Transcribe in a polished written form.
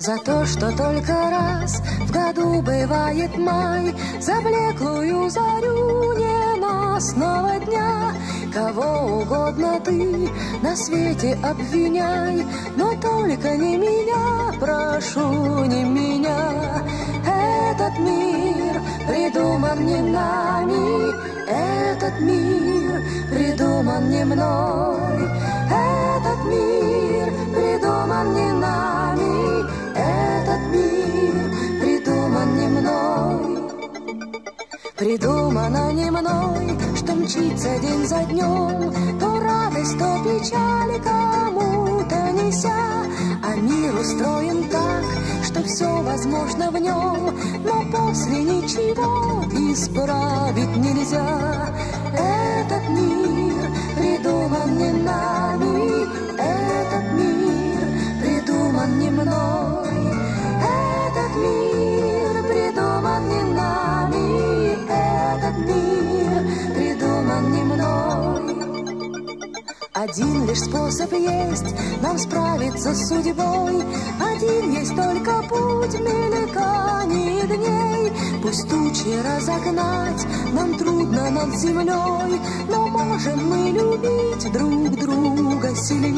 За то, что только раз в году бывает май, за блеклую зарю ненастного дня. Кого угодно ты на свете обвиняй, но только не меня, прошу, не меня. Этот мир придуман не нами, этот мир придуман не мной. Этот мир придуман не нами, этот мир придуман не мной. Придумано не мной, что мчится день за днем, то радость, то печаль кому-то неся. А мир устроен так, что все возможно в нем, но после ничего исправить нельзя. Этот мир придуман не нами, этот мир придуман не мной. Этот мир придуман не нами, этот мир придуман не мной. Один лишь способ есть нам справиться с судьбой, один есть только путь мельканий дней. Пусть тучи разогнать нам трудно над землей, но можем мы любить друг друга сильней.